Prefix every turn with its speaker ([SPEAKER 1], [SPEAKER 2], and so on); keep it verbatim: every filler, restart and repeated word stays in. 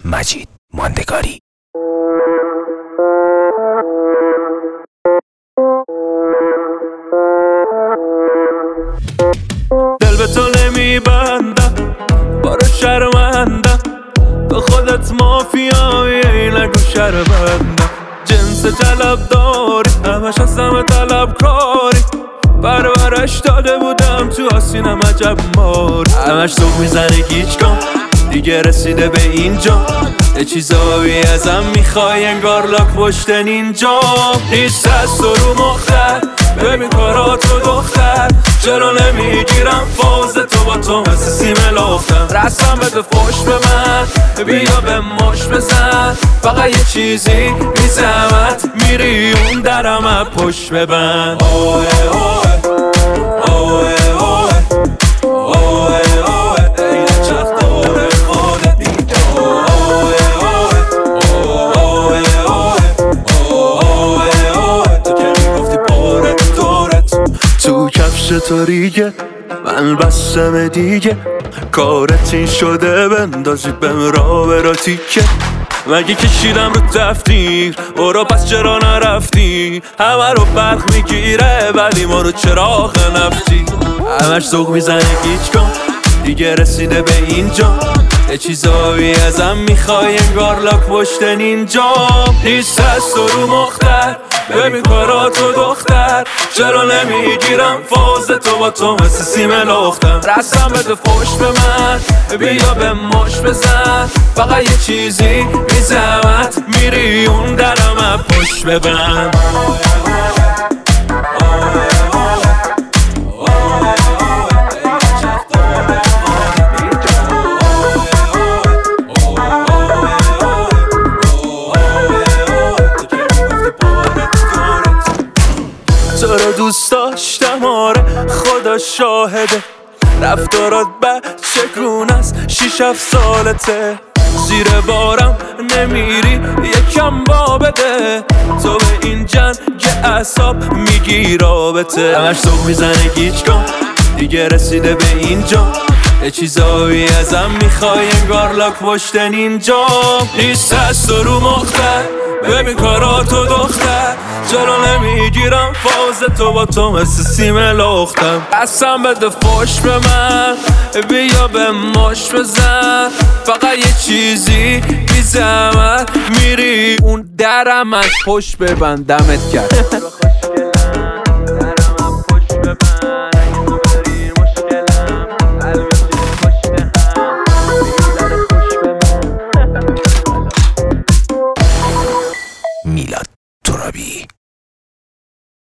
[SPEAKER 1] مجید ماندگاری.
[SPEAKER 2] دل به تو نمیبندم، بارو شرمندم، تو خودت مافیایی نگو شرمندم. جنس طلب داری، همش هستم طلب کاری، پرورش داده بودم تو آسینم عجب ماری. همش سوق میزنه گیج کن، دیگه رسیده به اینجا، یه چیزایی ازم میخوای انگار لاک پشت نینجا. نیست از تو رو مختر، ببین کاراتو دختر، چرا نمیگیرم فاز تو با تو مثل سیم لختم. رسم بده فوش به من، بیا به مش بزن، فقط یه چیزی بی زحمت میری اون درم پشت ببند. اوه اوه اوه اوه اوه اوه این چخ دور خودت دیگه. اوه اوه اوه اوه اوه اوه تو که میگفتی پارت دورت تو کفش تو ریگه، من بستم دیگه، کارت این شده بندازی بهم را برا تیکه. مگه کشیدم رو تفتیر برو پس چرا نرفتی؟ همه رو برق میگیره ولی ما رو چراغ نفتی. همش ذوق میزنه گیج کن، دیگه رسیده به اینجا، یه چیزایی ازم میخوای انگار لاک پشت نینجا. نیست از تو رو مختر، ببین کاراتو دختر، چرا نمیگیرم فاز تو با تو مثل سیم لختم. رسم بده فوش به من، بیا به مش بزن، فقط یه چیزی بی زحمت میری اون درم پشت ببند. تو رو دوست داشتم آره خدا شاهده، رفتارات بچگونه است شیش هفت سالته، زیر بارم نمیری یکم با بده، تو به این جنگ اعصاب میگی رابطه. همش ذوق میزنه گیج کن، دیگه رسیده به اینجا، یه چیزایی ازم میخوای انگار لاک پشت نینجا. نیست از تو رو مختر، ببین کاراتو دختر، چرا نمیگیرم فاز تو با تو مثل سیم لختم. قسم بده فوش به من، بیا به مش بزن، فقط یه چیزی بی زحمت میری اون درم از پشت ببندمت کرد.
[SPEAKER 1] میلاد ترابی.